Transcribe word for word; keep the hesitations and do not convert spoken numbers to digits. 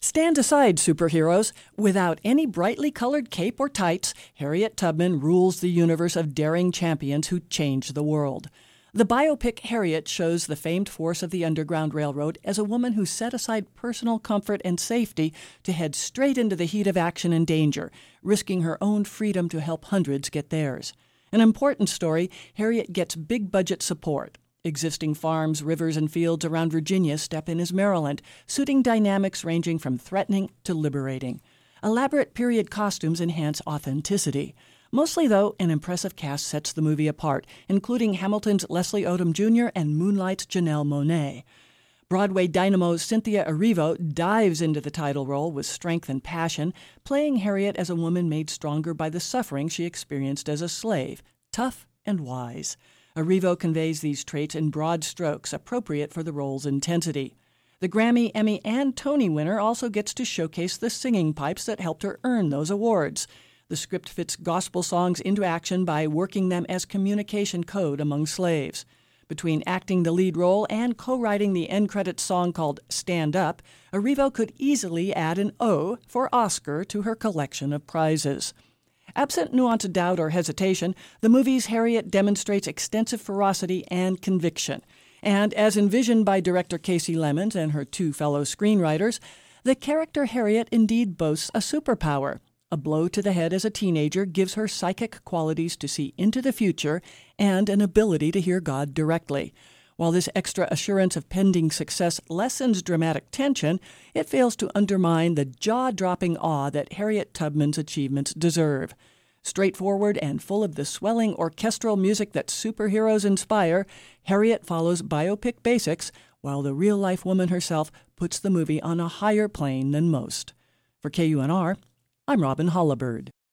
Stand aside, superheroes. Without any brightly colored cape or tights, Harriet Tubman rules the universe of daring champions who change the world. The biopic Harriet shows the famed force of the Underground Railroad as a woman who set aside personal comfort and safety to head straight into the heat of action and danger, risking her own freedom to help hundreds get theirs. An important story, Harriet gets big-budget support. Existing farms, rivers, and fields around Virginia step in as Maryland, suiting dynamics ranging from threatening to liberating. Elaborate period costumes enhance authenticity. Mostly, though, an impressive cast sets the movie apart, including Hamilton's Leslie Odom Junior and Moonlight's Janelle Monáe. Broadway dynamo Cynthia Erivo dives into the title role with strength and passion, playing Harriet as a woman made stronger by the suffering she experienced as a slave, tough and wise. Erivo conveys these traits in broad strokes, appropriate for the role's intensity. The Grammy, Emmy, and Tony winner also gets to showcase the singing pipes that helped her earn those awards. The script fits gospel songs into action by working them as communication code among slaves. Between acting the lead role and co-writing the end credits song called Stand Up, Erivo could easily add an O for Oscar to her collection of prizes. Absent nuanced doubt or hesitation, the movie's Harriet demonstrates extensive ferocity and conviction. And as envisioned by director Casey Lemons and her two fellow screenwriters, the character Harriet indeed boasts a superpower. A blow to the head as a teenager gives her psychic qualities to see into the future and an ability to hear God directly. While this extra assurance of pending success lessens dramatic tension, it fails to undermine the jaw-dropping awe that Harriet Tubman's achievements deserve. Straightforward and full of the swelling orchestral music that superheroes inspire, Harriet follows biopic basics, while the real-life woman herself puts the movie on a higher plane than most. For K U N R, I'm Robin Hollibird.